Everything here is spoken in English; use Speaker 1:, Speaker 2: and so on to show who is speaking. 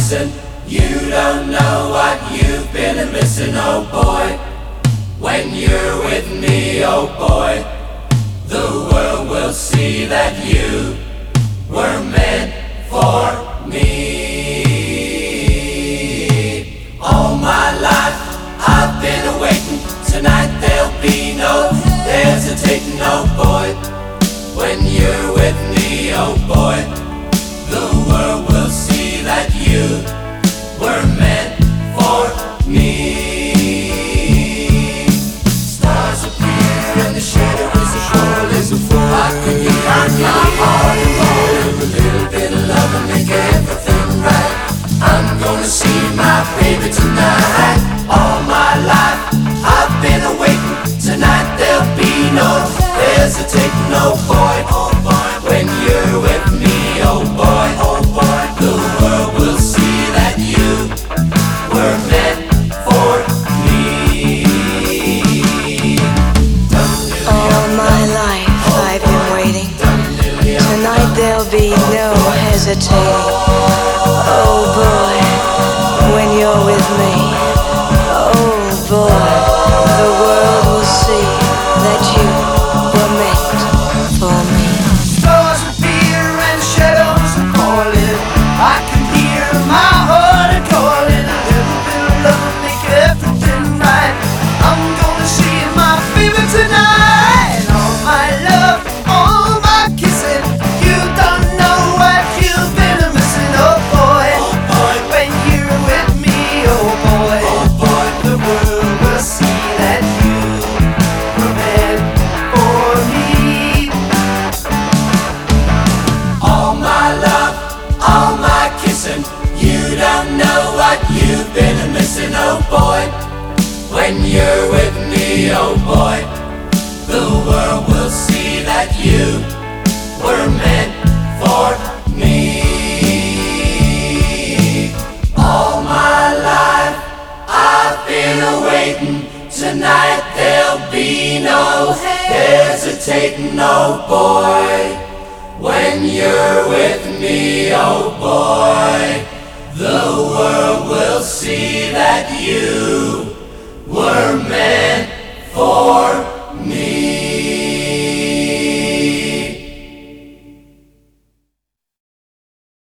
Speaker 1: kissing. You don't know what you've been missing, oh boy. When you're with me, oh boy, the world will see that you were meant for me. All my life I've been waiting. Tonight there'll be no hesitating, oh boy. When you're with me, oh boy, the world will see that you were meant for me. Stars appear and the shadow is a fall as a fool. I could hear my heart and fall. A little bit of love and make everything right. I'm gonna see my baby tonight. All my life I've been waiting. Tonight there'll be no hesitating, oh boy, oh boy. When you're with me, oh boy, oh boy, the world will see that you were meant for me.
Speaker 2: All my life I've been waiting. Tonight there'll be no hesitating. Oh boy, when you're with me, oh boy, the world will see that you were meant for me.
Speaker 1: Stars appear and shadows are calling. I can hear my heart a calling. A little bit of love make everything right. I'm gonna see my baby tonight. All my love, all my kissing. You don't know what you've been missing, oh boy. Oh boy, when you're with me, oh boy. Oh boy, the world will see that you were meant for me. All my love, all my kissing. You don't know what you've been missing, oh boy. When you're with me, oh boy, the world will see that you were meant for me. All my life I've been waiting. Tonight there'll be no hesitating, oh boy. When you're with me, oh boy, the world will see that you